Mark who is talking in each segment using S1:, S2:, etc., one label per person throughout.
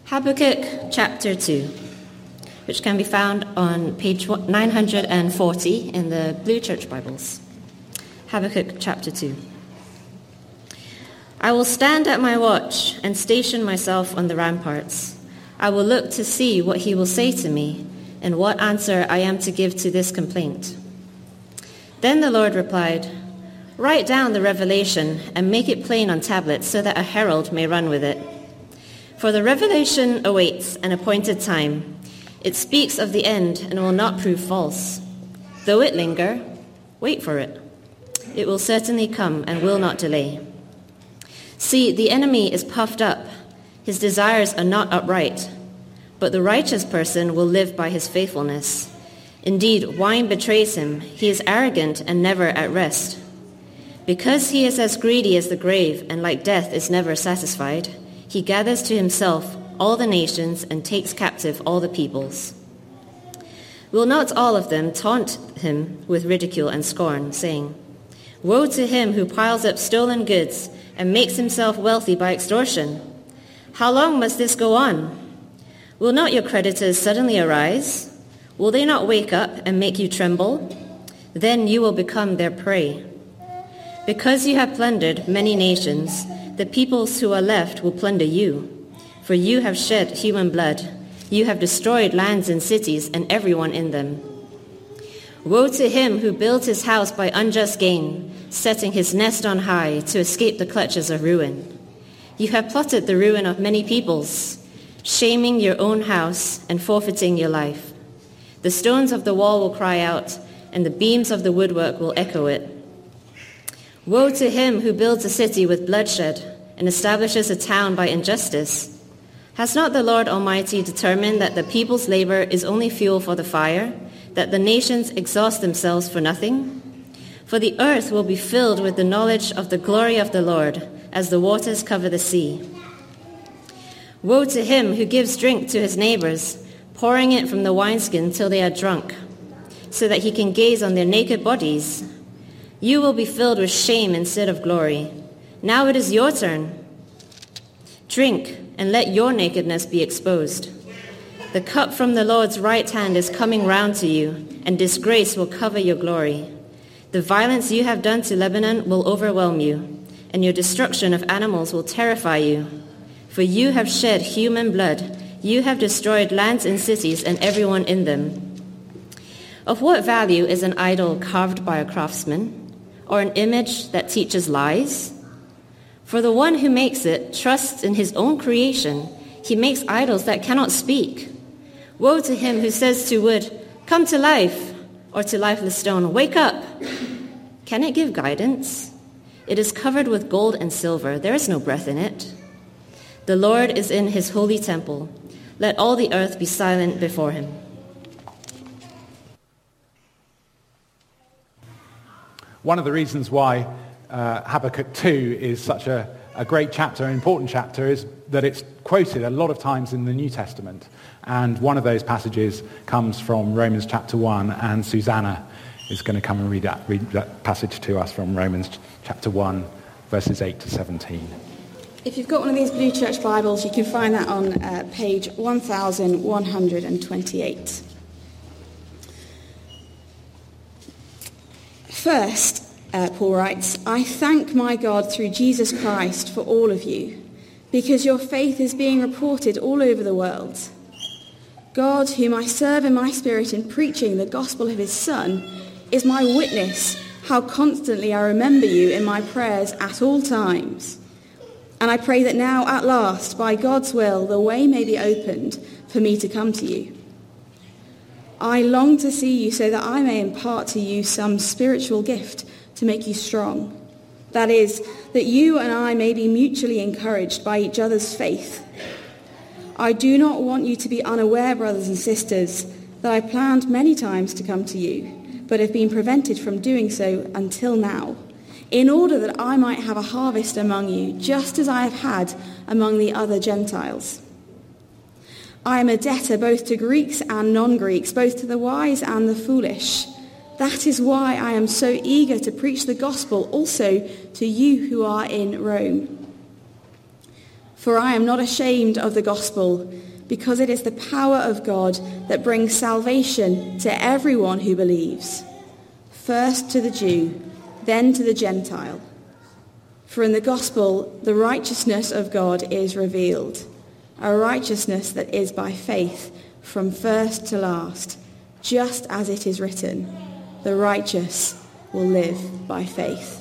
S1: Habakkuk chapter 2, which can be found on page 940 in the Blue Church Bibles. Habakkuk chapter 2. I will stand at my watch and station myself on the ramparts. I will look to see what he will say to me and what answer I am to give to this complaint. Then the Lord replied, "Write down the revelation and make it plain on tablets so that a herald may run with it. For the revelation awaits an appointed time. It speaks of the end and will not prove false. Though it linger, wait for it. It will certainly come and will not delay. See, the enemy is puffed up. His desires are not upright. But the righteous person will live by his faithfulness. Indeed, wine betrays him. He is arrogant and never at rest. Because he is as greedy as the grave and like death is never satisfied, he gathers to himself all the nations and takes captive all the peoples. Will not all of them taunt him with ridicule and scorn, saying, 'Woe to him who piles up stolen goods and makes himself wealthy by extortion. How long must this go on? Will not your creditors suddenly arise? Will they not wake up and make you tremble? Then you will become their prey. Because you have plundered many nations, the peoples who are left will plunder you. For you have shed human blood. You have destroyed lands and cities and everyone in them. Woe to him who builds his house by unjust gain, setting his nest on high to escape the clutches of ruin. You have plotted the ruin of many peoples, shaming your own house and forfeiting your life. The stones of the wall will cry out, and the beams of the woodwork will echo it. Woe to him who builds a city with bloodshed and establishes a town by injustice. Has not the Lord Almighty determined that the people's labor is only fuel for the fire, that the nations exhaust themselves for nothing? For the earth will be filled with the knowledge of the glory of the Lord, as the waters cover the sea. Woe to him who gives drink to his neighbors, pouring it from the wineskin till they are drunk, so that he can gaze on their naked bodies. You will be filled with shame instead of glory. Now it is your turn. Drink, and let your nakedness be exposed. The cup from the Lord's right hand is coming round to you, and disgrace will cover your glory. The violence you have done to Lebanon will overwhelm you, and your destruction of animals will terrify you. For you have shed human blood. You have destroyed lands and cities and everyone in them. Of what value is an idol carved by a craftsman, or an image that teaches lies? For the one who makes it trusts in his own creation. He makes idols that cannot speak. Woe to him who says to wood, 'Come to life,' or to lifeless stone, 'Wake up.' Can it give guidance? It is covered with gold and silver. There is no breath in it. The Lord is in his holy temple. Let all the earth be silent before him."
S2: One of the reasons why Habakkuk 2 is such a great chapter, an important chapter, is that it's quoted a lot of times in the New Testament. And one of those passages comes from Romans chapter 1, and Susanna is going to come and read that passage to us from Romans chapter 1, verses 8 to 17.
S3: If you've got one of these Blue Church Bibles, you can find that on page 1128. First, Paul writes, "I thank my God through Jesus Christ for all of you, because your faith is being reported all over the world. God, whom I serve in my spirit in preaching the gospel of his Son, is my witness how constantly I remember you in my prayers at all times. And I pray that now, at last, by God's will, the way may be opened for me to come to you. I long to see you so that I may impart to you some spiritual gift to make you strong. That is, that you and I may be mutually encouraged by each other's faith. I do not want you to be unaware, brothers and sisters, that I planned many times to come to you, but have been prevented from doing so until now, in order that I might have a harvest among you, just as I have had among the other Gentiles. I am a debtor both to Greeks and non-Greeks, both to the wise and the foolish. That is why I am so eager to preach the gospel also to you who are in Rome. For I am not ashamed of the gospel, because it is the power of God that brings salvation to everyone who believes, first to the Jew, then to the Gentile. For in the gospel the righteousness of God is revealed, a righteousness that is by faith from first to last, just as it is written, the righteous will live by faith.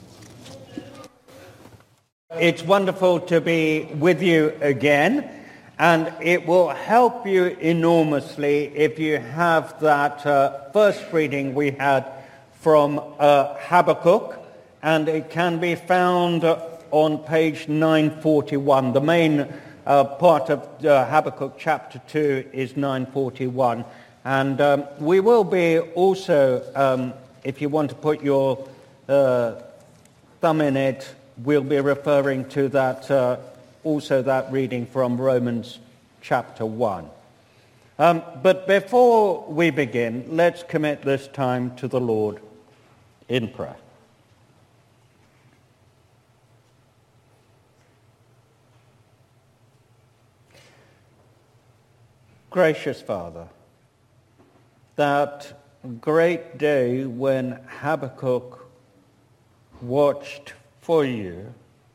S4: It's wonderful to be with you again, and it will help you enormously if you have that first reading we had from Habakkuk, and it can be found on page 941. The main part of Habakkuk chapter 2 is 941, and we will be also, if you want to put your thumb in it, we'll be referring to that, also that reading from Romans chapter 1. But before we begin, let's commit this time to the Lord in prayer. Gracious Father, that great day when Habakkuk watched for you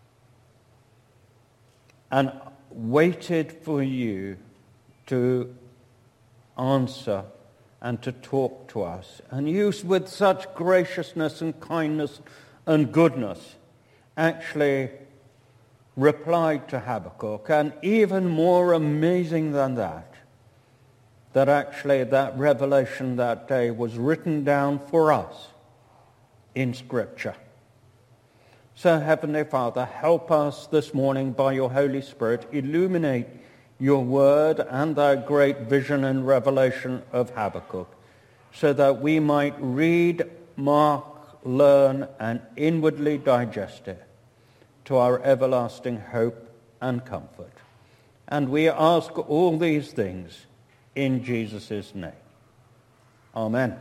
S4: and waited for you to answer and to talk to us, and you with such graciousness and kindness and goodness actually replied to Habakkuk, and even more amazing than that, that actually that revelation that day was written down for us in Scripture. So, Heavenly Father, help us this morning by your Holy Spirit. Illuminate your word and thy great vision and revelation of Habakkuk, so that we might read, mark, learn, and inwardly digest it to our everlasting hope and comfort. And we ask all these things in Jesus' name. Amen.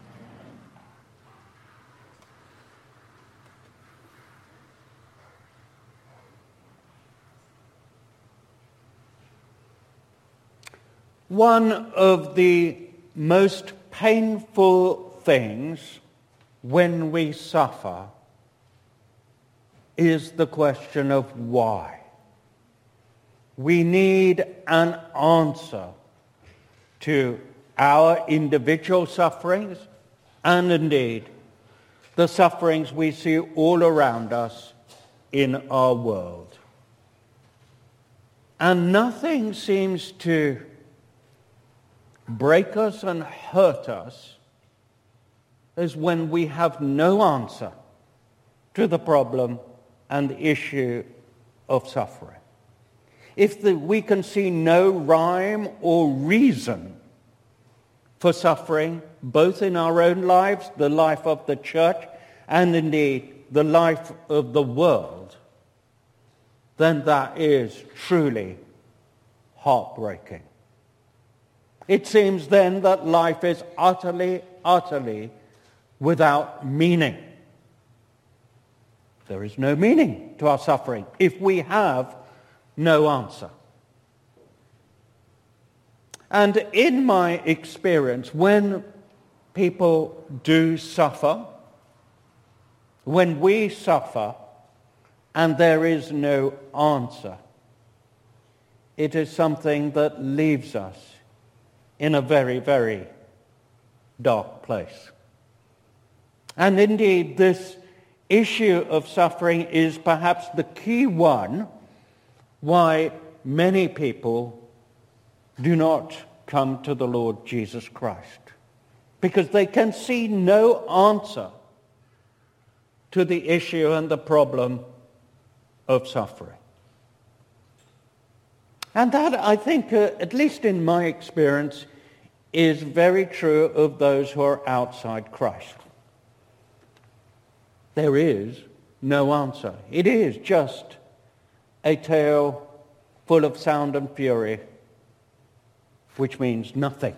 S4: One of the most painful things when we suffer is the question of why. We need an answer to our individual sufferings and indeed the sufferings we see all around us in our world. And nothing seems to break us and hurt us is when we have no answer to the problem and the issue of suffering. If we can see no rhyme or reason for suffering, both in our own lives, the life of the church, and indeed the life of the world, then that is truly heartbreaking. It seems then that life is utterly, utterly without meaning. There is no meaning to our suffering if we have no answer. And in my experience, when people do suffer, when we suffer and there is no answer, it is something that leaves us in a very, very dark place. And indeed, this issue of suffering is perhaps the key one why many people do not come to the Lord Jesus Christ, because they can see no answer to the issue and the problem of suffering. And that, I think, at least in my experience, is very true of those who are outside Christ. There is no answer. It is just a tale full of sound and fury, which means nothing.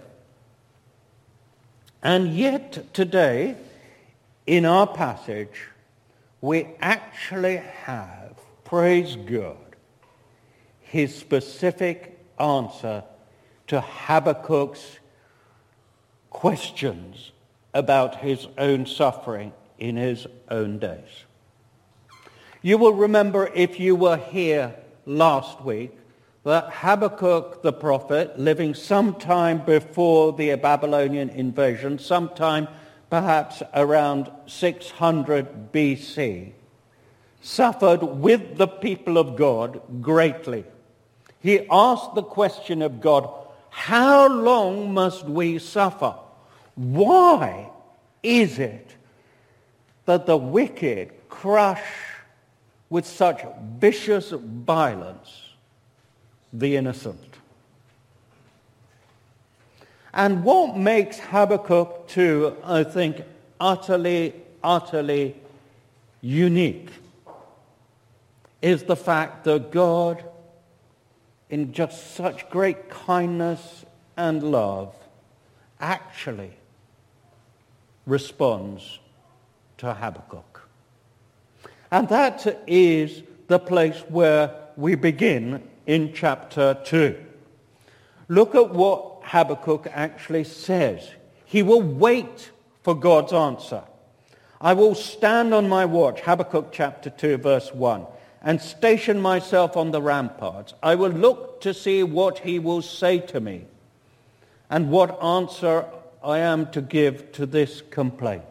S4: And yet today, in our passage, we actually have, praise God, his specific answer to Habakkuk's questions about his own suffering in his own days. You will remember, if you were here last week, that Habakkuk the prophet, living sometime before the Babylonian invasion, sometime perhaps around 600 BC, suffered with the people of God greatly. He asked the question of God, how long must we suffer? Why is it that the wicked crush with such vicious violence the innocent? And what makes Habakkuk 2, I think, utterly unique is the fact that God, in just such great kindness and love, actually responds to Habakkuk. And that is the place where we begin in chapter 2. Look at what Habakkuk actually says. He will wait for God's answer. I will stand on my watch, Habakkuk chapter 2, verse 1, and station myself on the ramparts. I will look to see what he will say to me and what answer I am to give to this complaint.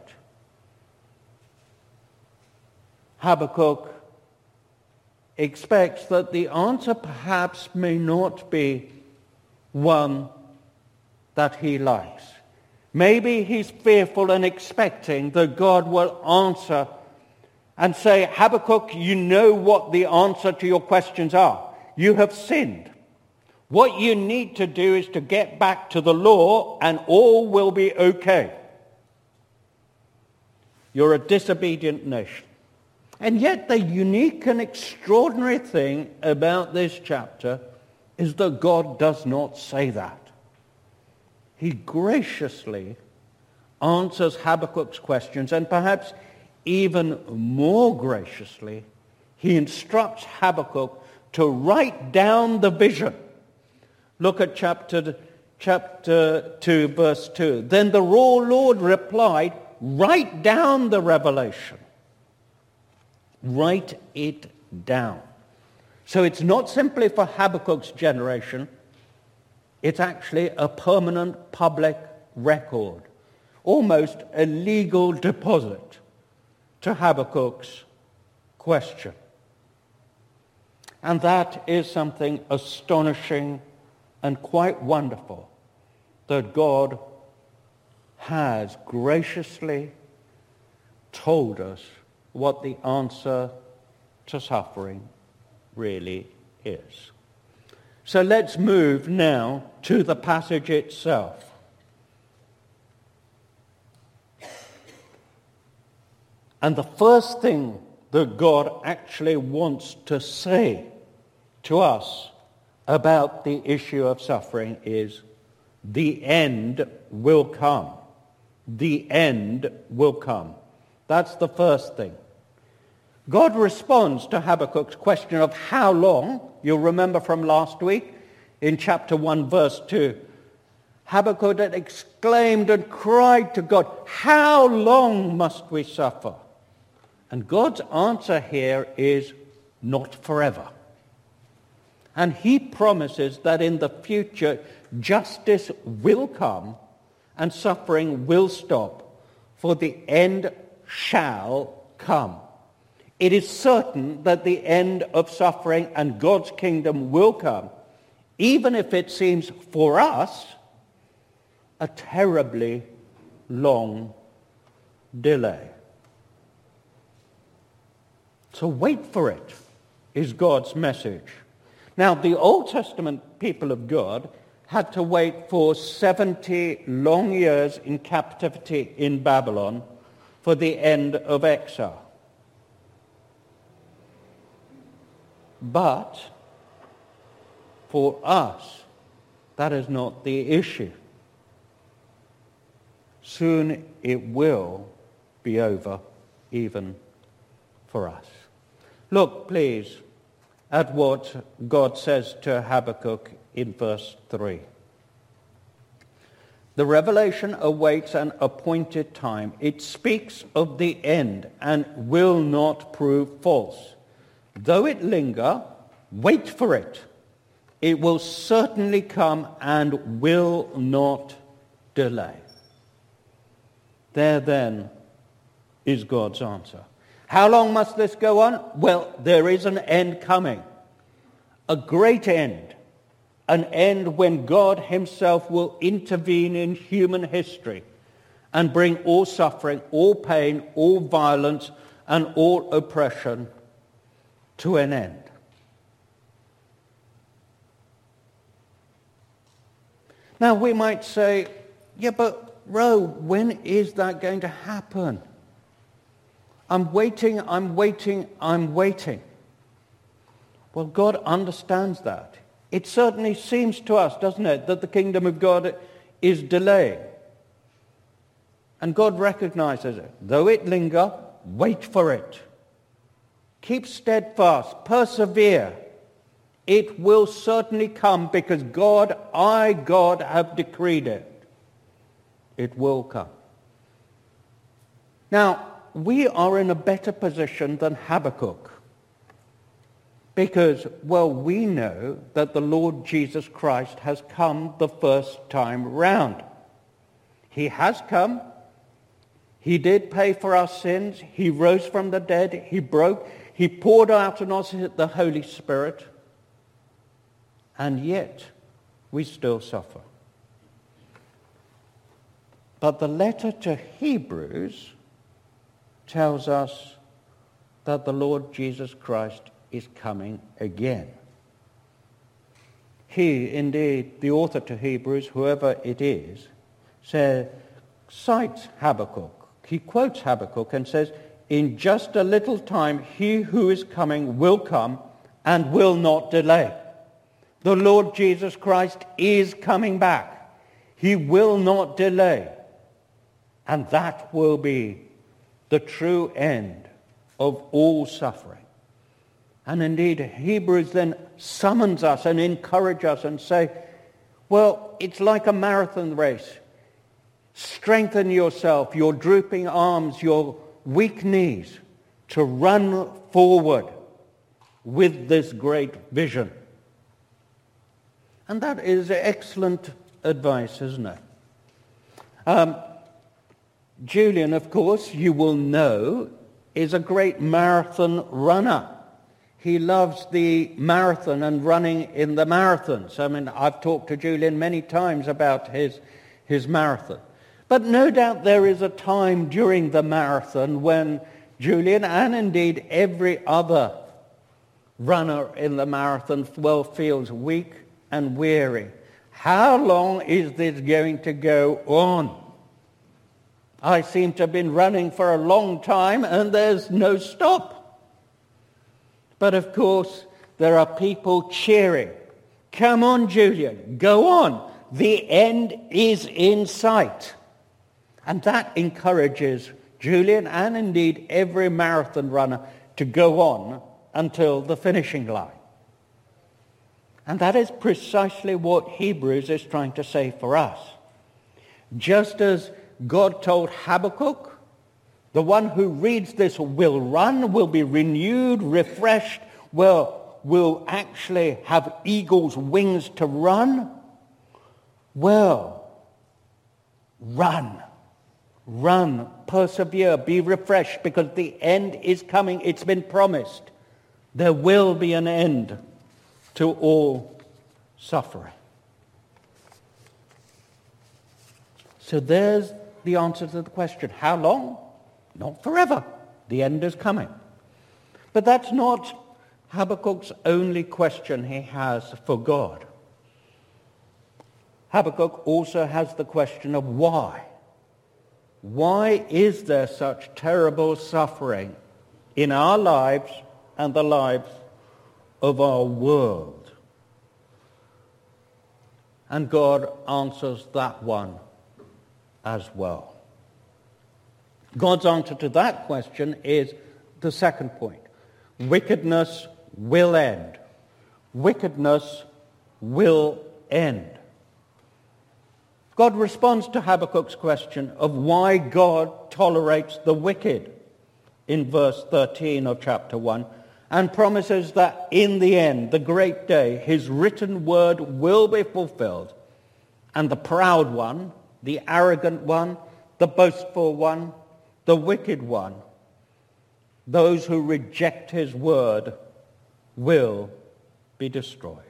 S4: Habakkuk expects that the answer perhaps may not be one that he likes. Maybe he's fearful and expecting that God will answer and say, Habakkuk, you know what the answer to your questions are. You have sinned. What you need to do is to get back to the law and all will be okay. You're a disobedient nation. And yet the unique and extraordinary thing about this chapter is that God does not say that. He graciously answers Habakkuk's questions, and perhaps even more graciously, he instructs Habakkuk to write down the vision. Look at chapter 2, verse 2. Then the Lord replied, write down the revelation. Write it down. So it's not simply for Habakkuk's generation. It's actually a permanent public record, almost a legal deposit to Habakkuk's question. And that is something astonishing and quite wonderful, that God has graciously told us what the answer to suffering really is. So let's move now to the passage itself. And the first thing that God actually wants to say to us about the issue of suffering is, the end will come. The end will come. That's the first thing. God responds to Habakkuk's question of how long. You'll remember from last week in chapter 1, verse 2. Habakkuk had exclaimed and cried to God, how long must we suffer? And God's answer here is not forever. And he promises that in the future justice will come and suffering will stop, for the end shall come. It is certain that the end of suffering and God's kingdom will come, even if it seems for us a terribly long delay. So wait for it, is God's message. Now, the Old Testament people of God had to wait for 70 long years in captivity in Babylon for the end of exile. But for us, that is not the issue. Soon it will be over, even for us. Look, please, at what God says to Habakkuk in verse 3. The revelation awaits an appointed time. It speaks of the end and will not prove false. Though it linger, wait for it. It will certainly come and will not delay. There then is God's answer. How long must this go on? Well, there is an end coming. A great end. An end when God himself will intervene in human history and bring all suffering, all pain, all violence, and all oppression to an end. Now we might say, yeah, but Ro, when is that going to happen? I'm waiting. Well, God understands that. It certainly seems to us, doesn't it, that the kingdom of God is delaying. And God recognizes it. Though it linger, wait for it. Keep steadfast, persevere. It will certainly come because God, God, have decreed it. It will come. Now, we are in a better position than Habakkuk. Because, well, we know that the Lord Jesus Christ has come the first time round. He has come. He did pay for our sins. He rose from the dead. He poured out on us the Holy Spirit. And yet, we still suffer. But the letter to Hebrews tells us that the Lord Jesus Christ is coming again. He, indeed, the author to Hebrews, whoever it is, cites Habakkuk. He quotes Habakkuk and says, in just a little time, he who is coming will come and will not delay. The Lord Jesus Christ is coming back. He will not delay. And that will be the true end of all suffering. And indeed, Hebrews then summons us and encourages us and say, well, it's like a marathon race. Strengthen yourself, your drooping arms, your weak knees, to run forward with this great vision. And that is excellent advice, isn't it? Julian, of course, you will know, is a great marathon runner. He loves the marathon and running in the marathons. I mean, I've talked to Julian many times about his marathon. But no doubt there is a time during the marathon when Julian, and indeed every other runner in the marathon, well, feels weak and weary. How long is this going to go on? I seem to have been running for a long time and there's no stop. But of course, there are people cheering. Come on, Julian, go on. The end is in sight. And that encourages Julian and indeed every marathon runner to go on until the finishing line. And that is precisely what Hebrews is trying to say for us. Just as God told Habakkuk, the one who reads this will run, will be renewed, refreshed, will actually have eagle's wings to run. Well, run, persevere, be refreshed, because the end is coming. It's been promised. There will be an end to all suffering. So there's the answer to the question. How long? Not forever. The end is coming. But that's not Habakkuk's only question he has for God. Habakkuk also has the question of why. Why is there such terrible suffering in our lives and the lives of our world? And God answers that one as well. God's answer to that question is the second point. Wickedness will end. wickedness will end. God responds to Habakkuk's question of why God tolerates the wicked in verse 13 of chapter 1, and promises that in the end, the great day, his written word will be fulfilled, and the proud one, the arrogant one, the boastful one, the wicked one, those who reject his word will be destroyed.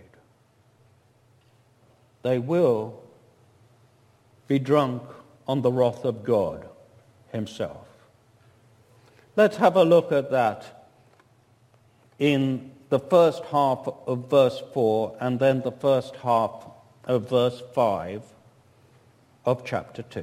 S4: They will be drunk on the wrath of God himself. Let's have a look at that in the first half of verse 4 and then the first half of verse 5 of chapter 2.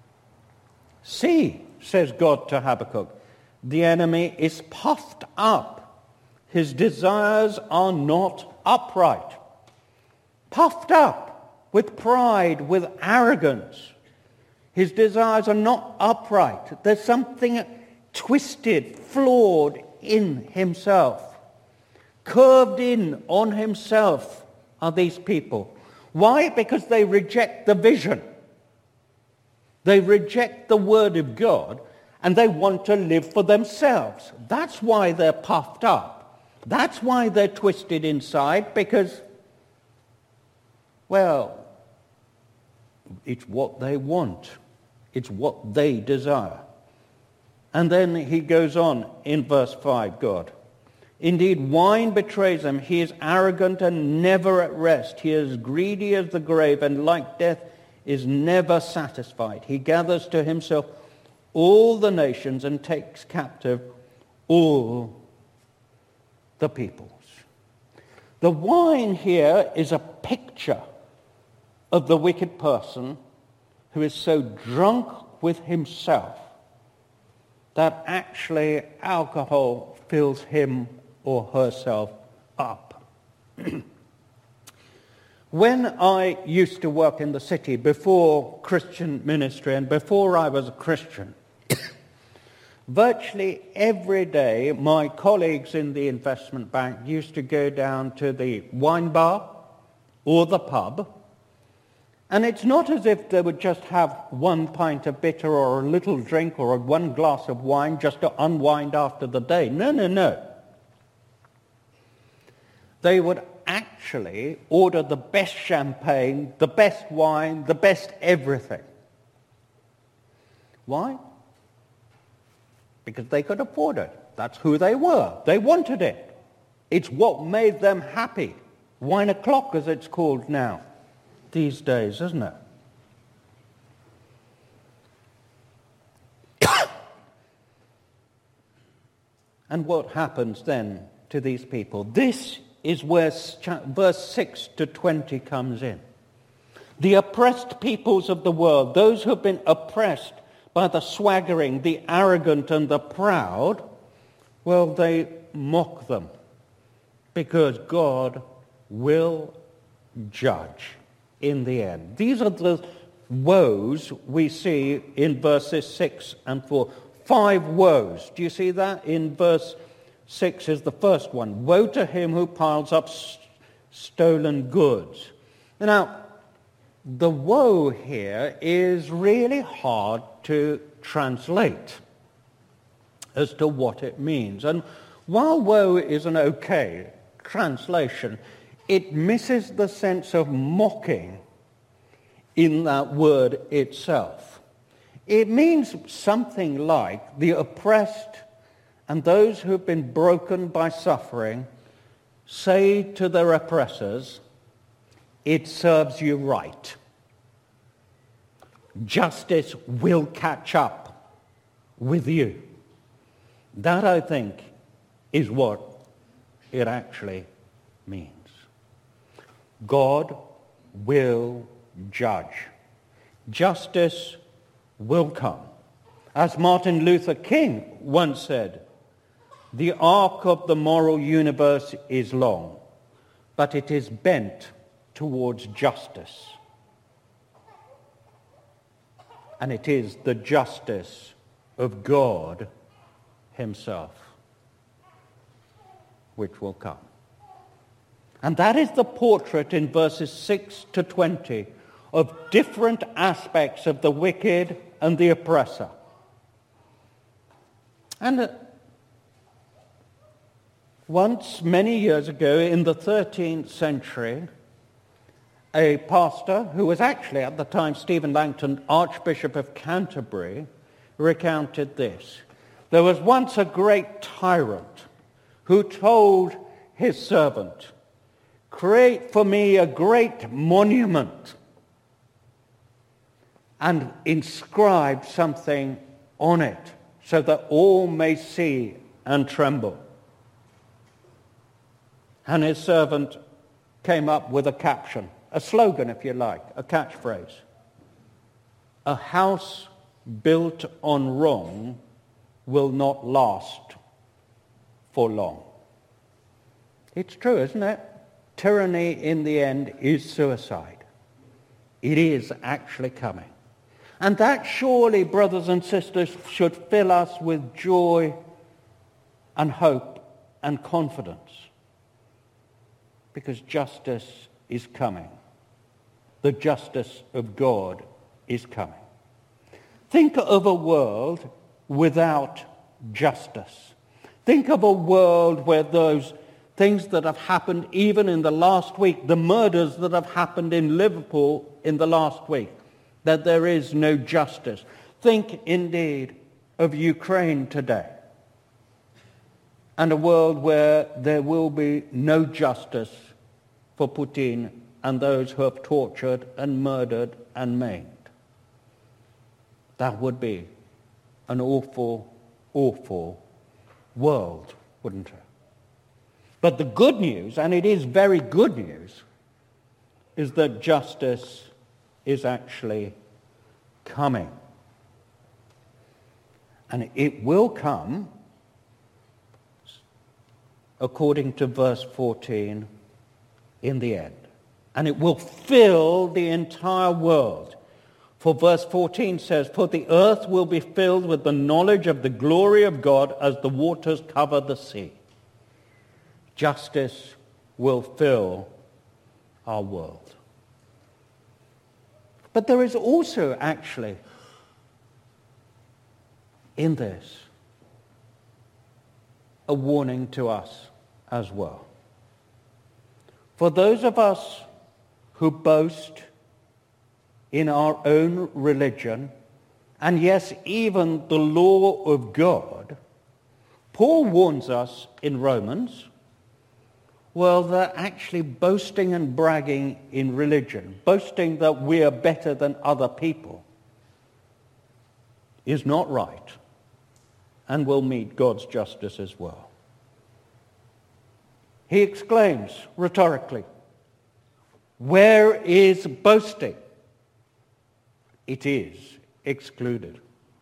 S4: See, says God to Habakkuk, the enemy is puffed up. His desires are not upright. Puffed up with pride, with arrogance. His desires are not upright. There's something twisted, flawed in himself. Curved in on himself are these people. Why? Because they reject the vision. They reject the word of God, and they want to live for themselves. That's why they're puffed up. That's why they're twisted inside, because, well, it's what they want. It's what they desire. And then he goes on in verse 5, God. Indeed, wine betrays him. He is arrogant and never at rest. He is greedy as the grave, and like death is never satisfied. He gathers to himself all the nations and takes captive all the peoples. The wine here is a picture of the wicked person who is so drunk with himself that actually alcohol fills him or herself up. When I used to work in the city before Christian ministry and before I was a Christian, virtually every day my colleagues in the investment bank used to go down to the wine bar or the pub, and it's not as if they would just have one pint of bitter or a little drink or one glass of wine just to unwind after the day. No. They would actually order the best champagne, the best wine, the best everything. Why? Because they could afford it. That's who they were. They wanted it. It's what made them happy. Wine o'clock, as it's called now these days, isn't it? And what happens then to these people? This is where verse 6 to 20 comes in. The oppressed peoples of the world, those who have been oppressed by the swaggering, the arrogant, and the proud, well, they mock them because God will judge in the end. These are the woes we see in verses 6 and 4. 5 woes. Do you see that? In verse 6 is the first one. Woe to him who piles up stolen goods. Now, the woe here is really hard to translate as to what it means. And while woe is an okay translation, it misses the sense of mocking in that word itself. It means something like the oppressed and those who have been broken by suffering say to their oppressors, it serves you right. Justice will catch up with you. That, I think, is what it actually means. God will judge. Justice will come. As Martin Luther King once said, the arc of the moral universe is long, but it is bent towards justice. And it is the justice of God himself which will come. And that is the portrait in verses 6 to 20 of different aspects of the wicked and the oppressor. And once, many years ago, in the 13th century, a pastor who was actually at the time Stephen Langton, Archbishop of Canterbury, recounted this. There was once a great tyrant who told his servant, "Create for me a great monument and inscribe something on it so that all may see and tremble." And his servant came up with a caption, a slogan if you like, a catchphrase. "A house built on wrong will not last for long." It's true, isn't it? Tyranny in the end is suicide. It is actually coming. And that surely, brothers and sisters, should fill us with joy and hope and confidence. Because justice is coming. The justice of God is coming. Think of a world without justice. Think of a world where those things that have happened even in the last week, the murders that have happened in Liverpool in the last week, that there is no justice. Think indeed of Ukraine today, and a world where there will be no justice for Putin and those who have tortured and murdered and maimed. That would be an awful, awful world, wouldn't it? But the good news, and it is very good news, is that justice is actually coming. And it will come, according to verse 14, in the end. And it will fill the entire world. For verse 14 says, "For the earth will be filled with the knowledge of the glory of God as the waters cover the sea." Justice will fill our world. But there is also actually in this a warning to us as well. For those of us who boast in our own religion, and yes, even the law of God, Paul warns us in Romans, well, that actually boasting and bragging in religion, boasting that we are better than other people, is not right and will meet God's justice as well. He exclaims rhetorically, "Where is boasting?" It is excluded.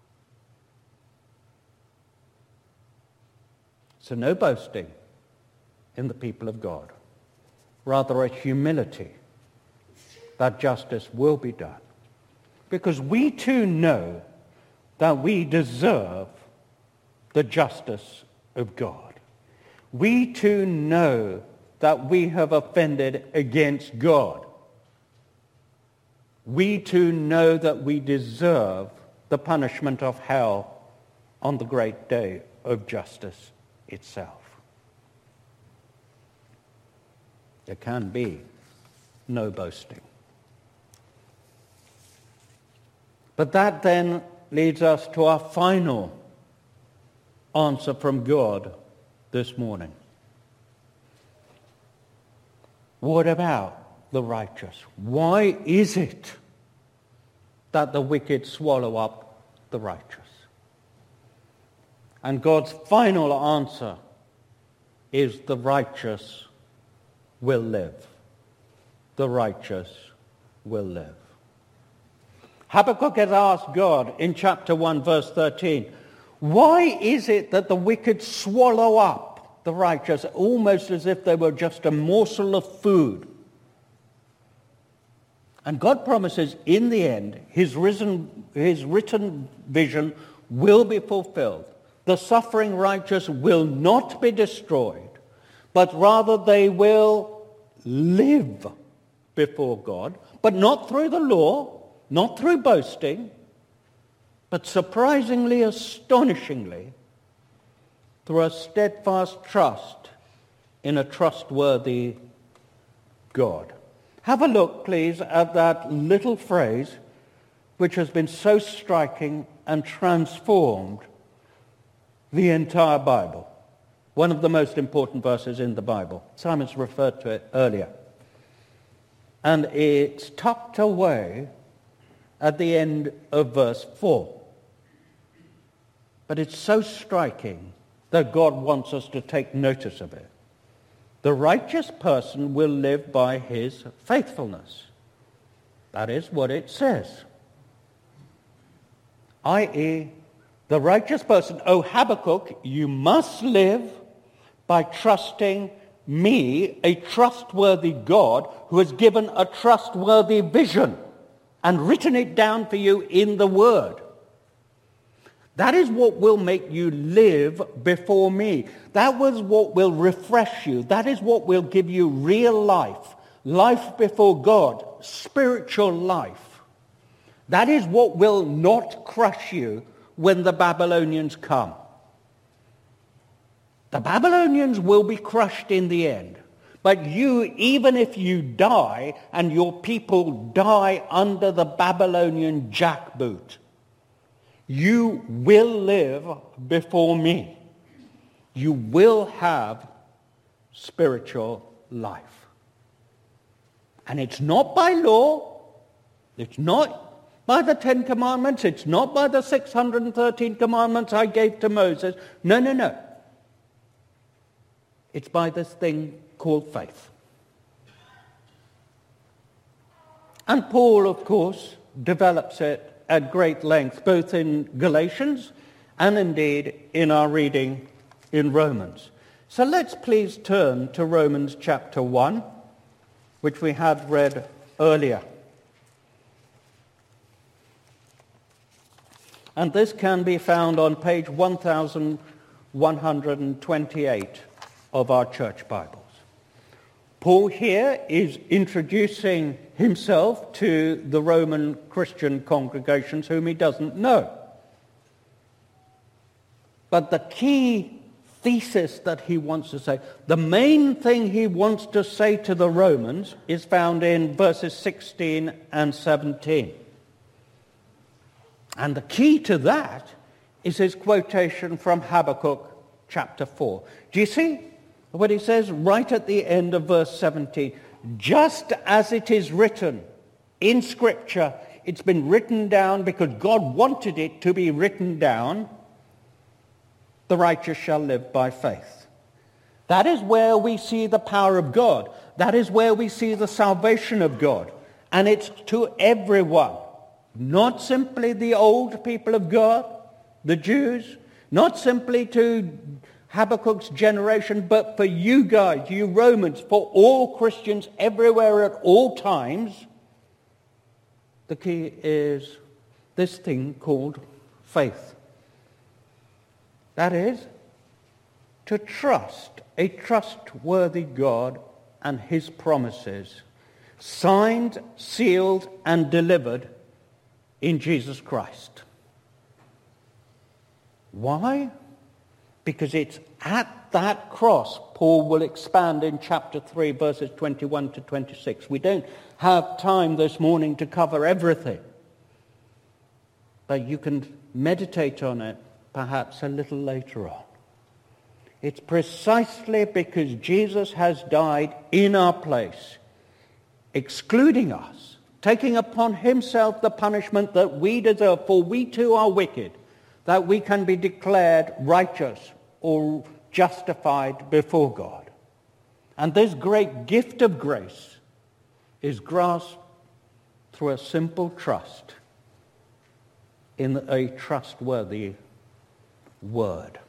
S4: So no boasting in the people of God. Rather a humility that justice will be done. Because we too know that we deserve the justice of God. We too know that we have offended against God. We too know that we deserve the punishment of hell on the great day of justice itself. There can be no boasting. But that then leads us to our final answer from God this morning. What about the righteous? Why is it that the wicked swallow up the righteous? And God's final answer is the righteous will live. The righteous will live. Habakkuk has asked God in chapter 1, verse 13, why is it that the wicked swallow up the righteous almost as if they were just a morsel of food? And God promises in the end his written vision will be fulfilled. The suffering righteous will not be destroyed, but rather they will live before God, but not through the law, not through boasting, but surprisingly, astonishingly, through a steadfast trust in a trustworthy God. Have a look, please, at that little phrase which has been so striking and transformed the entire Bible. One of the most important verses in the Bible. Simon's referred to it earlier. And it's tucked away at the end of verse 4. But it's so striking that God wants us to take notice of it. The righteous person will live by his faithfulness. That is what it says. I.e., the righteous person, O Habakkuk, you must live by trusting me, a trustworthy God who has given a trustworthy vision and written it down for you in the Word. That is what will make you live before me. That was what will refresh you. That is what will give you real life, life before God, spiritual life. That is what will not crush you when the Babylonians come. The Babylonians will be crushed in the end. But you, even if you die and your people die under the Babylonian jackboot, you will live before me. You will have spiritual life. And it's not by law. It's not by the 10 Commandments. It's not by the 613 commandments I gave to Moses. No. It's by this thing called faith. And Paul, of course, develops it at great length, both in Galatians and indeed in our reading in Romans. So let's please turn to Romans chapter 1, which we had read earlier. And this can be found on page 1128 of our church Bibles. Paul here is introducing himself to the Roman Christian congregations whom he doesn't know. But the key thesis that he wants to say, the main thing he wants to say to the Romans is found in verses 16 and 17. And the key to that is his quotation from Habakkuk chapter 4. Do you see what he says right at the end of verse 17? Just as it is written in Scripture, it's been written down because God wanted it to be written down, the righteous shall live by faith. That is where we see the power of God. That is where we see the salvation of God. And it's to everyone. Not simply the old people of God, the Jews, not simply to Habakkuk's generation, but for you guys, you Romans, for all Christians everywhere at all times. The key is this thing called faith. That is, to trust a trustworthy God and his promises, signed, sealed, and delivered in Jesus Christ. Why? Because it's at that cross, Paul will expand in chapter 3, verses 21 to 26. We don't have time this morning to cover everything, but you can meditate on it perhaps a little later on. It's precisely because Jesus has died in our place, excluding us, taking upon himself the punishment that we deserve, for we too are wicked, that we can be declared righteous or justified before God. And this great gift of grace is grasped through a simple trust in a trustworthy word.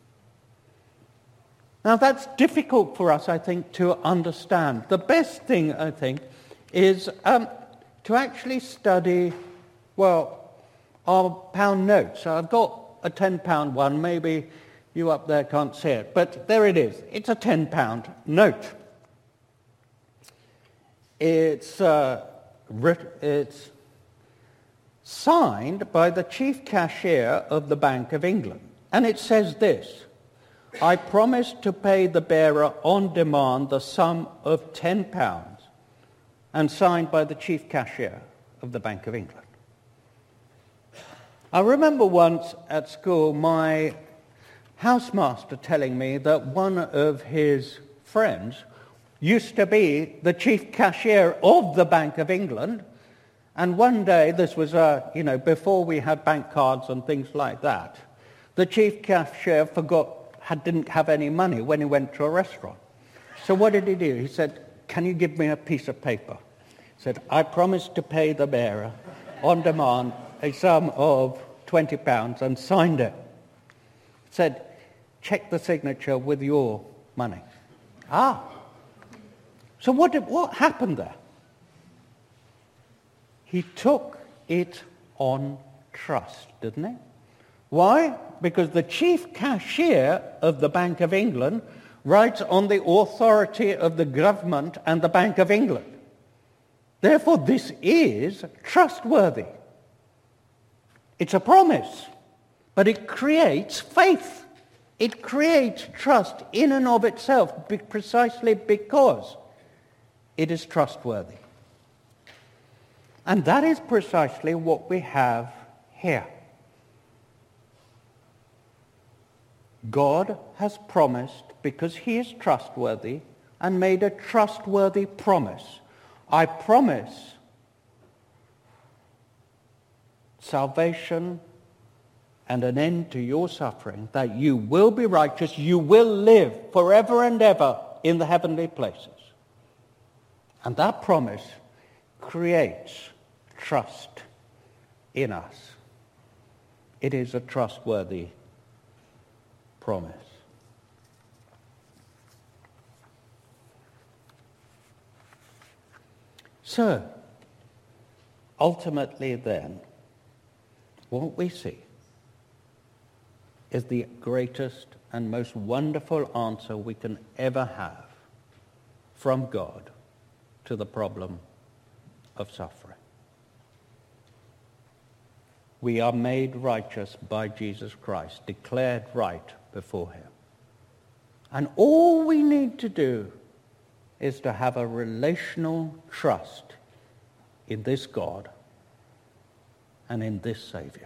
S4: Now that's difficult for us, I think, to understand. The best thing, I think, is to actually study, our pound notes. So I've got a £10 one. Maybe you up there can't see it, but there it is. It's a £10 note. It's signed by the chief cashier of the Bank of England. And it says this: I promise to pay the bearer on demand the sum of £10, and signed by the chief cashier of the Bank of England. I remember once at school my housemaster telling me that one of his friends used to be the chief cashier of the Bank of England, and one day, this was before we had bank cards and things like that, the chief cashier didn't have any money when he went to a restaurant. So what did he do? He said, "Can you give me a piece of paper?" He said, "I promise to pay the bearer on demand a sum of £20," and signed it. He said, "Check the signature with your money." So what happened there? He took it on trust, didn't he? Why? Because the chief cashier of the Bank of England writes on the authority of the government and the Bank of England. Therefore, this is trustworthy. It's a promise, but it creates faith. It creates trust in and of itself, precisely because it is trustworthy. And that is precisely what we have here. God has promised, because he is trustworthy, and made a trustworthy promise. I promise salvation and an end to your suffering, that you will be righteous, you will live forever and ever in the heavenly places. And that promise creates trust in us. It is a trustworthy promise. So, ultimately then, what we see is the greatest and most wonderful answer we can ever have from God to the problem of suffering. We are made righteous by Jesus Christ, declared right before him. And all we need to do is to have a relational trust in this God and in this Savior.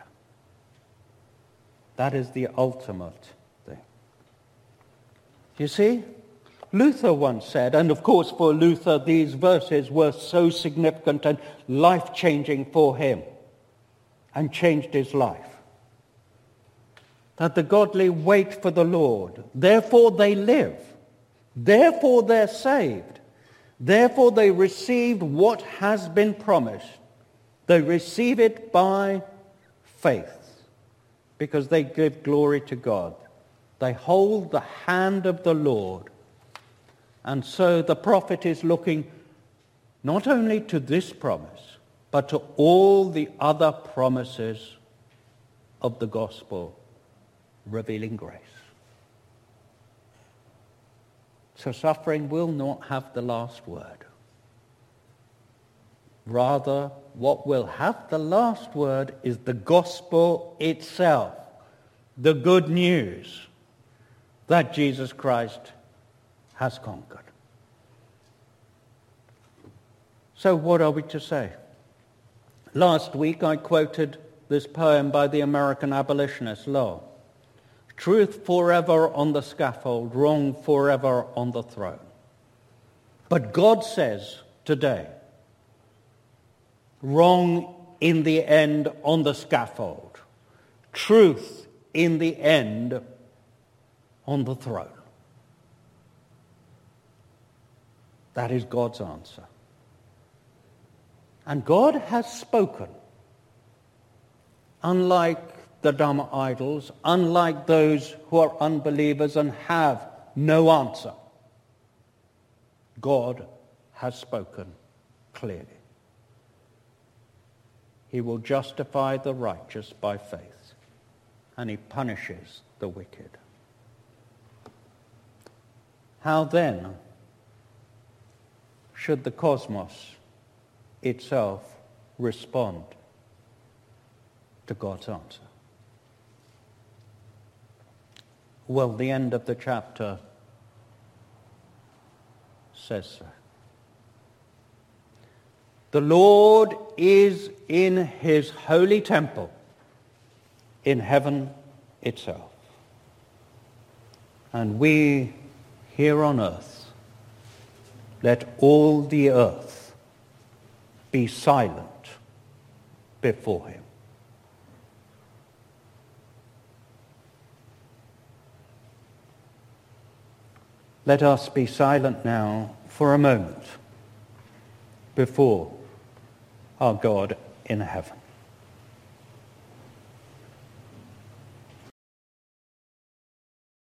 S4: That is the ultimate thing. You see, Luther once said, and of course for Luther these verses were so significant and life-changing for him, and changed his life, that the godly wait for the Lord, therefore they live, therefore they're saved, therefore they receive what has been promised. They receive it by faith, because they give glory to God. They hold the hand of the Lord. And so the prophet is looking not only to this promise, but to all the other promises of the gospel revealing grace. So suffering will not have the last word. Rather, what will have the last word is the gospel itself, the good news that Jesus Christ has conquered. So what are we to say? Last week I quoted this poem by the American abolitionist Lowell. Truth forever on the scaffold, wrong forever on the throne. But God says today, wrong in the end on the scaffold, truth in the end on the throne. That is God's answer. And God has spoken. Unlike the dumb idols, unlike those who are unbelievers and have no answer, God has spoken clearly. He will justify the righteous by faith, and he punishes the wicked. How then should the cosmos itself respond to God's answer? Well, the end of the chapter says so. The Lord is in his holy temple in heaven itself. And we here on earth, let all the earth be silent before him. Let us be silent now for a moment before our God in heaven.